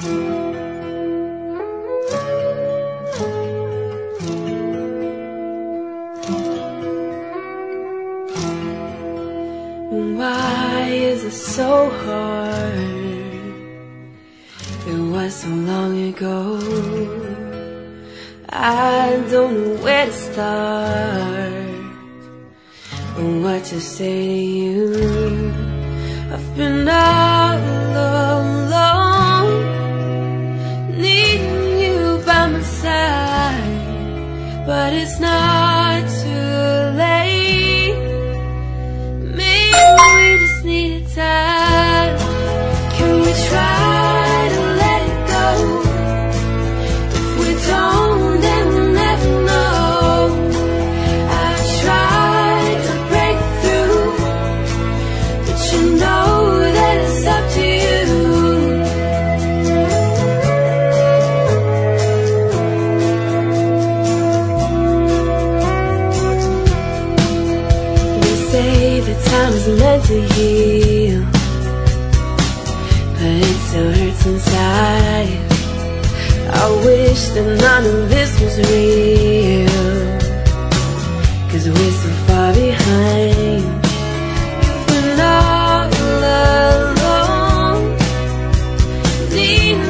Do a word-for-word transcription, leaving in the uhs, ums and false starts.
Why is it so hard? It was so long ago. I don't know where to start or what to say to you. I've been all alone, needing you by my side, but it's not too late. Maybe we just needed time. Can we try to let it go? If we don't, then we'll never know. I've tried to break through, but you know that it's up to you. They say that time is meant to heal, but it still hurts inside. I wish that none of this was real, 'cause we're so far behind. If we're not alone, need